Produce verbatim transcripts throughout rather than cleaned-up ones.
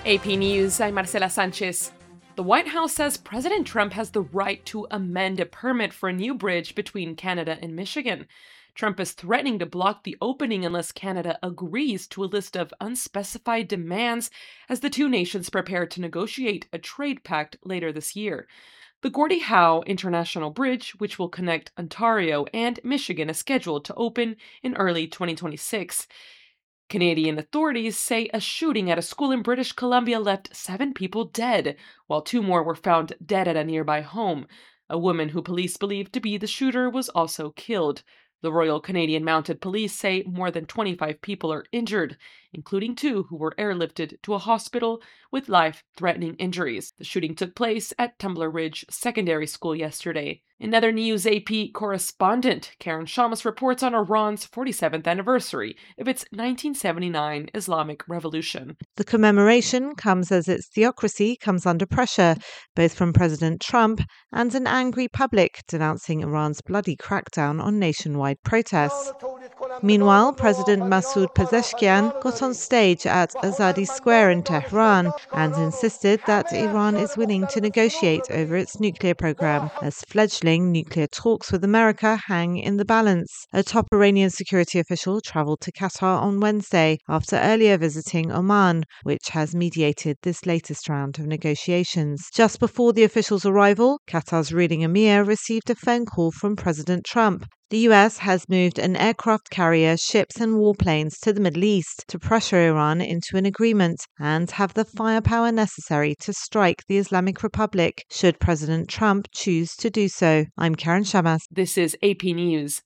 A P News, I'm Marcela Sanchez. The White House says President Trump has the right to amend a permit for a new bridge between Canada and Michigan. Trump is threatening to block the opening unless Canada agrees to a list of unspecified demands as the two nations prepare to negotiate a trade pact later this year. The Gordie Howe International Bridge, which will connect Ontario and Michigan, is scheduled to open in early twenty twenty-six. Canadian authorities say a shooting at a school in British Columbia left seven people dead, while two more were found dead at a nearby home. A woman who police believe to be the shooter was also killed. The Royal Canadian Mounted Police say more than twenty-five people are injured, including two who were airlifted to a hospital with life-threatening injuries. The shooting took place at Tumbler Ridge Secondary School yesterday. In other news, A P correspondent Karen Shamas reports on Iran's forty-seventh anniversary of its nineteen seventy-nine Islamic Revolution. The commemoration comes as its theocracy comes under pressure, both from President Trump and an angry public denouncing Iran's bloody crackdown on nationwide protests. Meanwhile, President Masoud Pezeshkian got on stage at Azadi Square in Tehran and insisted that Iran is willing to negotiate over its nuclear program as fledgling nuclear talks with America hang in the balance. A top Iranian security official traveled to Qatar on Wednesday after earlier visiting Oman, which has mediated this latest round of negotiations. Just before the official's arrival, Qatar's ruling emir received a phone call from President Trump. The U S has moved an aircraft carrier, ships and warplanes to the Middle East to pressure Iran into an agreement and have the firepower necessary to strike the Islamic Republic should President Trump choose to do so. I'm Karen Shamas. This is A P News.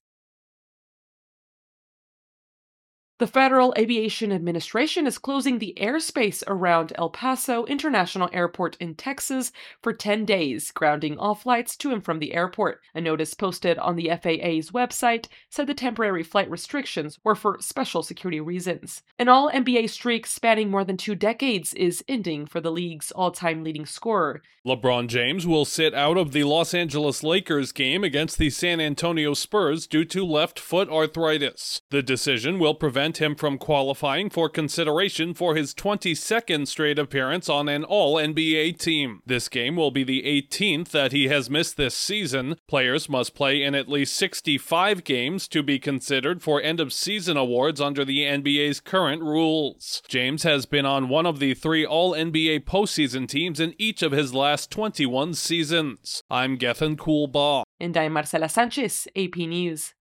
The Federal Aviation Administration is closing the airspace around El Paso International Airport in Texas for ten days, grounding all flights to and from the airport. A notice posted on the F A A's website said the temporary flight restrictions were for special security reasons. An all-N B A streak spanning more than two decades is ending for the league's all-time leading scorer. LeBron James will sit out of the Los Angeles Lakers game against the San Antonio Spurs due to left foot arthritis. The decision will prevent him from qualifying for consideration for his twenty-second straight appearance on an all-N B A team. This game will be the eighteenth that he has missed this season. Players must play in at least sixty-five games to be considered for end-of-season awards under the N B A's current rules. James has been on one of the three all-N B A postseason teams in each of his last twenty-one seasons. I'm Gethin Coolbaugh. And I'm Marcela Sanchez, A P News.